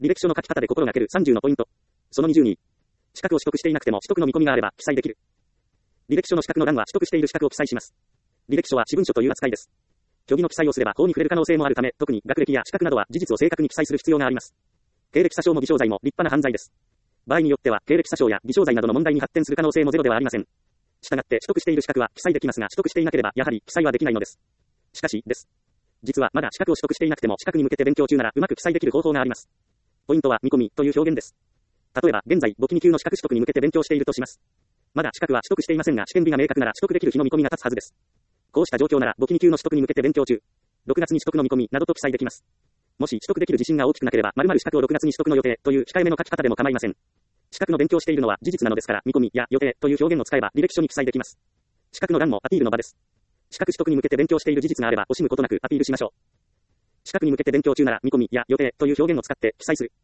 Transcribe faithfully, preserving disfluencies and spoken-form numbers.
履歴書の書き方で心がけるさんじゅうのポイント。そのにじゅうに。資格を取得していなくても取得の見込みがあれば記載できる。履歴書の資格の欄は取得している資格を記載します。履歴書は私文書という扱いです。虚偽の記載をすれば法に触れる可能性もあるため、特に学歴や資格などは事実を正確に記載する必要があります。経歴詐称も偽証罪も立派な犯罪です。場合によっては経歴詐称や偽証罪などの問題に発展する可能性もゼロではありません。したがって取得している資格は記載できますが、取得していなければやはり記載はできないのです。しかし、です。実はまだ資格を取得していなくても資格に向けて勉強中ならうまく記載できる方法があります。ポイントは見込みという表現です。例えば、現在簿記に級の資格取得に向けて勉強しているとします。まだ資格は取得していませんが、試験日が明確なら取得できる日の見込みが立つはずです。こうした状況なら簿記に級の取得に向けて勉強中、ろくがつに取得の見込みなどと記載できます。もし取得できる自信が大きくなければ、〇〇資格をろくがつに取得の予定という控えめの書き方でも構いません。資格の勉強しているのは事実なのですから、見込みや予定という表現を使えば履歴書に記載できます。資格の欄もアピールの場です。資格取得に向けて勉強している事実があれば惜しむことなくアピールしましょう。資格に向けて勉強中なら見込みや予定という表現を使って記載する。